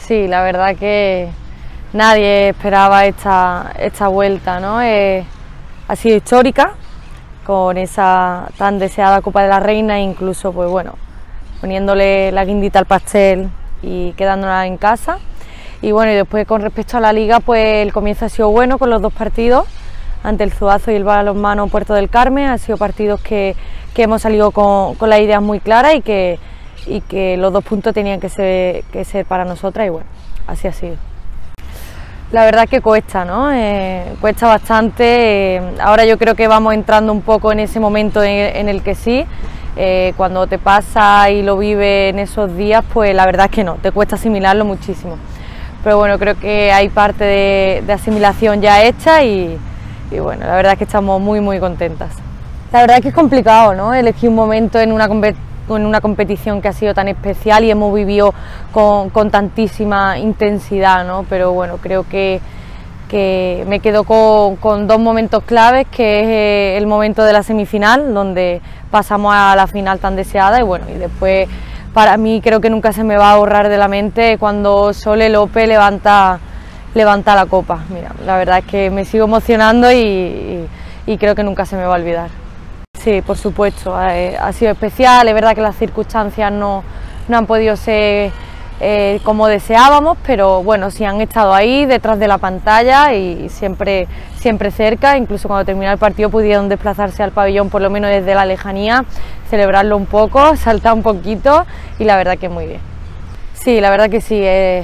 Sí, la verdad que nadie esperaba esta vuelta, ¿no? Ha sido histórica, con esa tan deseada Copa de la Reina, incluso pues bueno, poniéndole la guindita al pastel y quedándola en casa. Y bueno, y después con respecto a la Liga, pues el comienzo ha sido bueno con los dos partidos, ante el Zuazo y el Balonmano Puerto del Carmen. Han sido partidos que hemos salido con las ideas muy claras y que los 2 puntos tenían que ser para nosotras, y bueno, así ha sido. La verdad que cuesta, ¿no? Cuesta bastante. Ahora yo creo que vamos entrando un poco en ese momento en el que sí. Cuando te pasa y lo vives en esos días, pues la verdad es que no, te cuesta asimilarlo muchísimo. Pero bueno, creo que hay parte de asimilación ya hecha y bueno, la verdad es que estamos muy contentas. La verdad es que es complicado, ¿no? Elegir un momento en una competición que ha sido tan especial y hemos vivido con tantísima intensidad, ¿no? Pero bueno, creo que me quedo con 2 momentos claves, que es el momento de la semifinal, donde pasamos a la final tan deseada, y bueno, y después para mí creo que nunca se me va a borrar de la mente cuando Sole López levanta la copa. Mira, la verdad es que me sigo emocionando y creo que nunca se me va a olvidar. Sí, por supuesto, ha sido especial. Es verdad que las circunstancias no han podido ser como deseábamos, pero bueno, sí han estado ahí detrás de la pantalla y siempre cerca. Incluso cuando terminó el partido pudieron desplazarse al pabellón, por lo menos desde la lejanía, celebrarlo un poco, saltar un poquito, y la verdad que muy bien. Sí, la verdad que sí.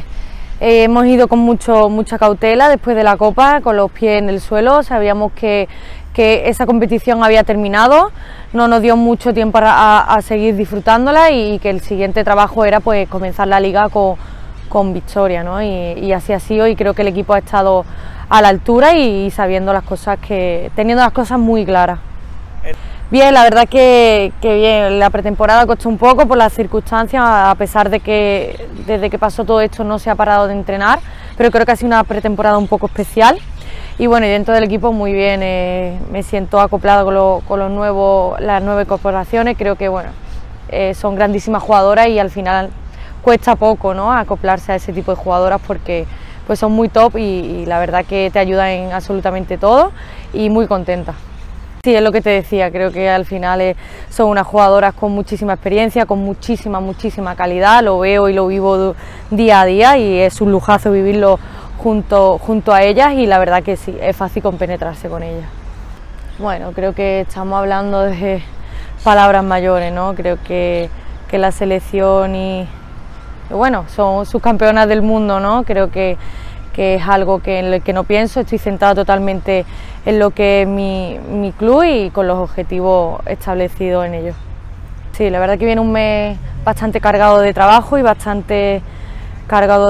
Hemos ido con mucha cautela después de la Copa, con los pies en el suelo. Sabíamos que esa competición había terminado, no nos dio mucho tiempo a seguir disfrutándola, y que el siguiente trabajo era pues comenzar la Liga con victoria, ¿no? Y así ha sido, y creo que el equipo ha estado a la altura y sabiendo las cosas, teniendo las cosas muy claras. Bien, la verdad que bien. La pretemporada costó un poco por las circunstancias, a pesar de que desde que pasó todo esto no se ha parado de entrenar, pero creo que ha sido una pretemporada un poco especial. Y bueno, y dentro del equipo muy bien, me siento acoplado con las nuevas incorporaciones. Creo que bueno, son grandísimas jugadoras y al final cuesta poco, ¿no?, acoplarse a ese tipo de jugadoras, porque pues son muy top y la verdad que te ayudan en absolutamente todo, y muy contenta. Sí, es lo que te decía, creo que al final son unas jugadoras con muchísima experiencia, con muchísima calidad. Lo veo y lo vivo día a día y es un lujazo vivirlo junto a ellas, y la verdad que sí, es fácil compenetrarse con ellas. Bueno, creo que estamos hablando de palabras mayores, ¿no? Creo que la selección y bueno, son subcampeonas del mundo, ¿no? Creo que es algo en el que no pienso. Estoy centrada totalmente en lo que es mi club y con los objetivos establecidos en ello. Sí, la verdad que viene un mes bastante cargado de trabajo y bastante cargado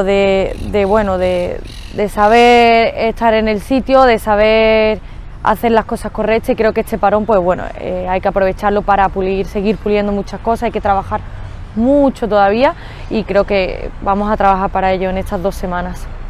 de saber estar en el sitio, de saber hacer las cosas correctas, y creo que este parón pues bueno, hay que aprovecharlo para seguir puliendo muchas cosas. Hay que trabajar mucho todavía y creo que vamos a trabajar para ello en estas 2 semanas.